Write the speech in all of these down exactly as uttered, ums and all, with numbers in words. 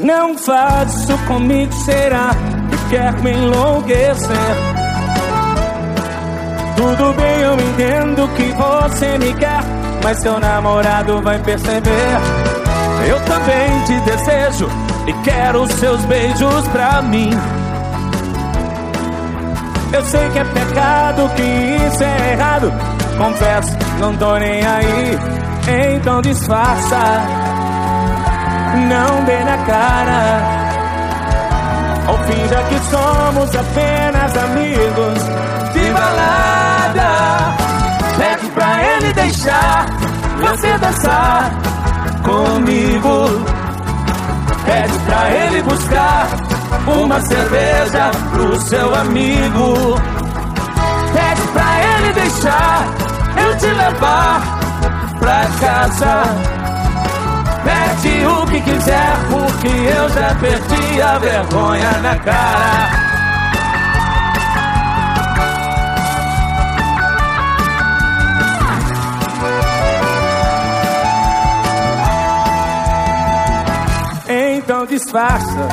Não faz isso comigo, será que quer me enlouquecer? Tudo bem, eu entendo que você me quer, mas seu namorado vai perceber. Eu também te desejo e quero os seus beijos pra mim. Eu sei que é pecado, que isso é errado, confesso, não tô nem aí. Então disfarça, não dê na cara, ou finja que somos apenas amigos de balada. Pede pra ele deixar você dançar comigo. Pede pra ele buscar uma cerveja pro seu amigo. Pede pra ele deixar eu te levar pra casa. Pede o que quiser, porque eu já perdi a vergonha na cara. Então disfarça,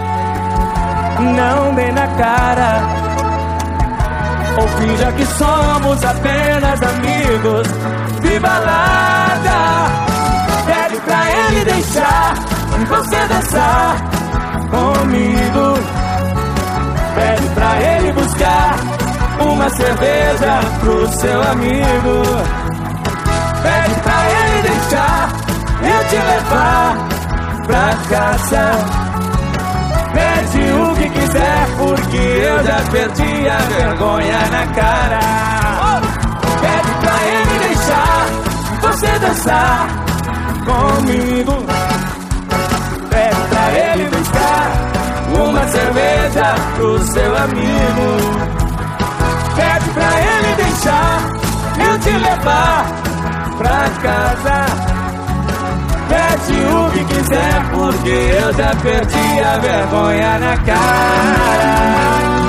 não dê na cara, ou finja que somos apenas amigos de balada. Pede pra ele deixar você dançar comigo. Pede pra ele buscar uma cerveja pro seu amigo. Pede pra ele deixar eu te levar pra casa. Pede o que quiser, porque eu já perdi a vergonha na cara. Pede pra ele deixar você dançar comigo. Pede pra ele buscar uma cerveja pro seu amigo. Pede pra ele deixar eu te levar pra casa. Pede o que quiser, porque eu já perdi a vergonha na cara.